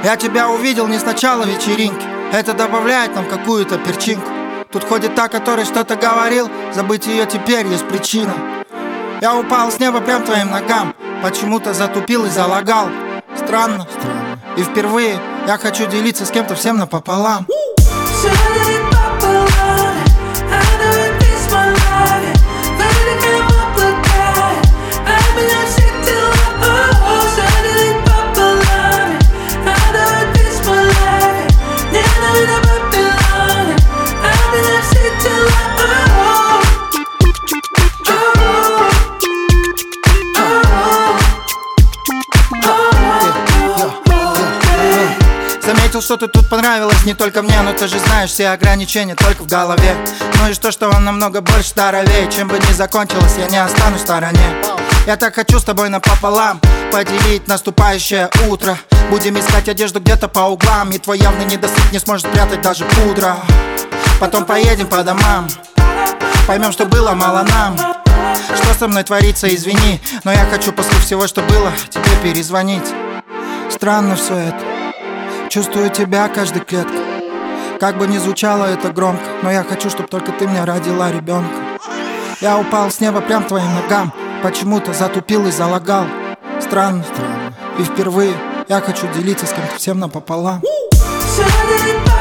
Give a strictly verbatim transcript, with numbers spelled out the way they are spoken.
Я тебя увидел не с начала вечеринки. Это добавляет нам какую-то перчинку. Тут ходит та, который что-то говорил. Забыть ее теперь есть причина. Я упал с неба прям твоим ногам. Почему-то затупил и залагал. Странно, странно. И впервые я хочу делиться с кем-то всем напополам. Заметил, что ты тут понравилась не только мне, но ты же знаешь, все ограничения только в голове. Ну и что, что он намного больше здоровее. Чем бы ни закончилось, я не останусь в стороне. Я так хочу с тобой напополам поделить наступающее утро. Будем искать одежду где-то по углам, и твой явный недосып не сможет спрятать даже пудра. Потом поедем по домам, поймем, что было мало нам. Что со мной творится, извини, но я хочу после всего, что было, тебе перезвонить. Странно все это. Чувствую тебя каждой клеткой. Как бы ни звучало это громко, но я хочу, чтобы только ты мне родила ребенка. Я упал с неба прям твоим ногам. Почему-то затупил и залагал. Странно, странно. И впервые я хочу делиться с кем-то всем напополам.